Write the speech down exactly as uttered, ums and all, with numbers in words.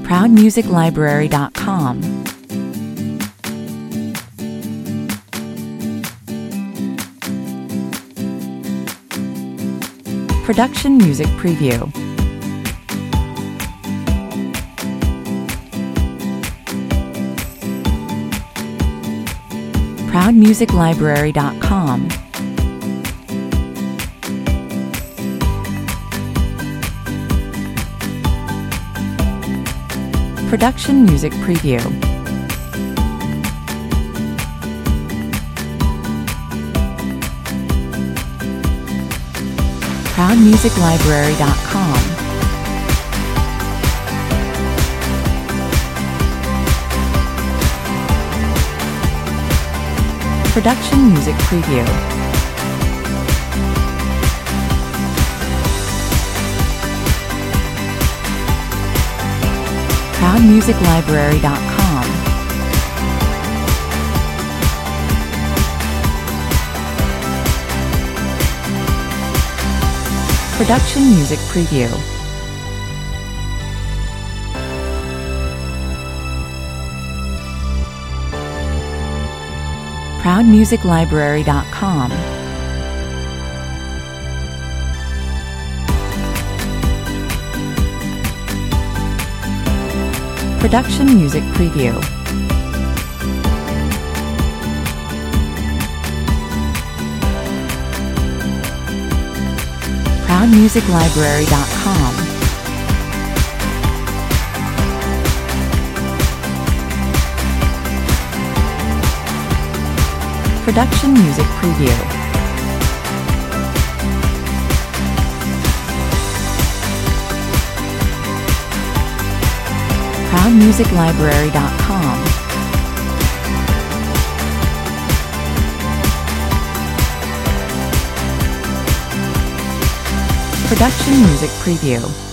proud music library dot com. Production Music Preview. proud music library dot com. Production Music Preview. proud music library dot com. Production Music Preview. proud music library dot com. Production Music Preview. proud music library dot com. Production Music Preview. proud music library dot com. Production Music Preview. proud music library dot com. Production Music Preview.